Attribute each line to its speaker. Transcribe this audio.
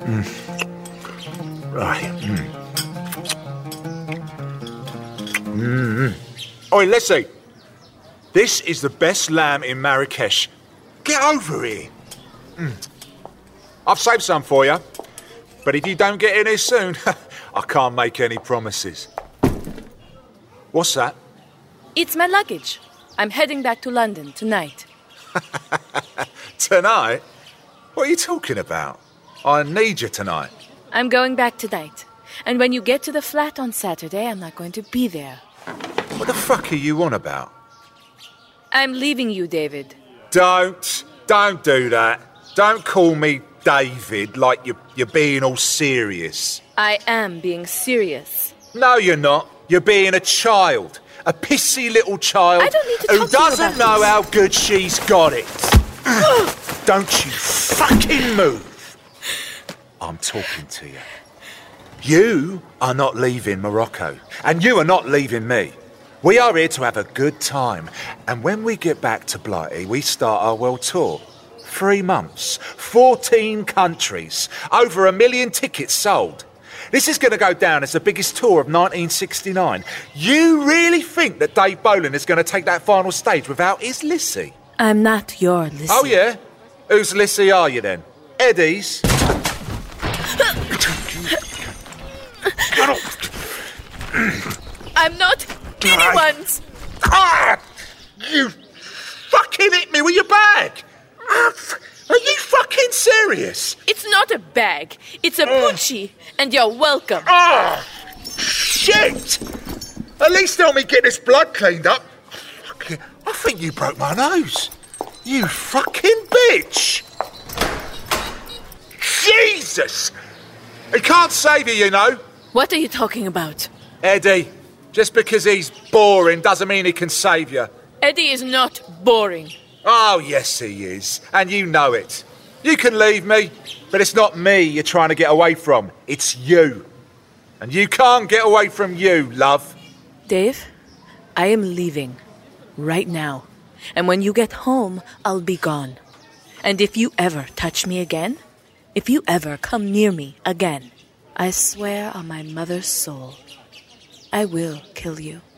Speaker 1: Right. Oi, Leslie. This is the best lamb in Marrakesh. Get over here. I've saved some for you. But if you don't get in here soon, I can't make any promises. What's that?
Speaker 2: It's my luggage. I'm heading back to London tonight.
Speaker 1: Tonight? What are you talking about? I need you tonight.
Speaker 2: I'm going back tonight. And when you get to the flat on Saturday, I'm not going to be there.
Speaker 1: What the fuck are you on about?
Speaker 2: I'm leaving you, David.
Speaker 1: Don't do that. Don't call me David like you're being all serious.
Speaker 2: I am being serious.
Speaker 1: No, you're not. You're being a child. A pissy little child
Speaker 2: I don't need to
Speaker 1: who
Speaker 2: talk to you
Speaker 1: doesn't
Speaker 2: about
Speaker 1: know
Speaker 2: this.
Speaker 1: how good she's got it. Don't you fucking move. I'm talking to you. You are not leaving Morocco, and you are not leaving me. We are here to have a good time, and when we get back to Blighty, we start our world tour. 3 months, 14 countries, over 1 million tickets sold. This is going to go down as the biggest tour of 1969. You really think that Dave Boland is going to take that final stage without his Lissy?
Speaker 2: I'm not your Lissy.
Speaker 1: Oh, yeah? Whose Lissy are you, then? Eddie's?
Speaker 2: I'm not anyone's.
Speaker 1: You fucking hit me with your bag! Are you fucking serious?
Speaker 2: It's not a bag. It's a Pucci. And you're welcome.
Speaker 1: Shit! At least help me get this blood cleaned up. I think you broke my nose. You fucking bitch! Jesus! He can't save you, you know.
Speaker 2: What are you talking about?
Speaker 1: Eddie, just because he's boring doesn't mean he can save you.
Speaker 2: Eddie is not boring.
Speaker 1: Oh, yes, he is. And you know it. You can leave me, but it's not me you're trying to get away from. It's you. And you can't get away from you, love.
Speaker 2: Dave, I am leaving. Right now. And when you get home, I'll be gone. And if you ever touch me again, if you ever come near me again, I swear on my mother's soul, I will kill you.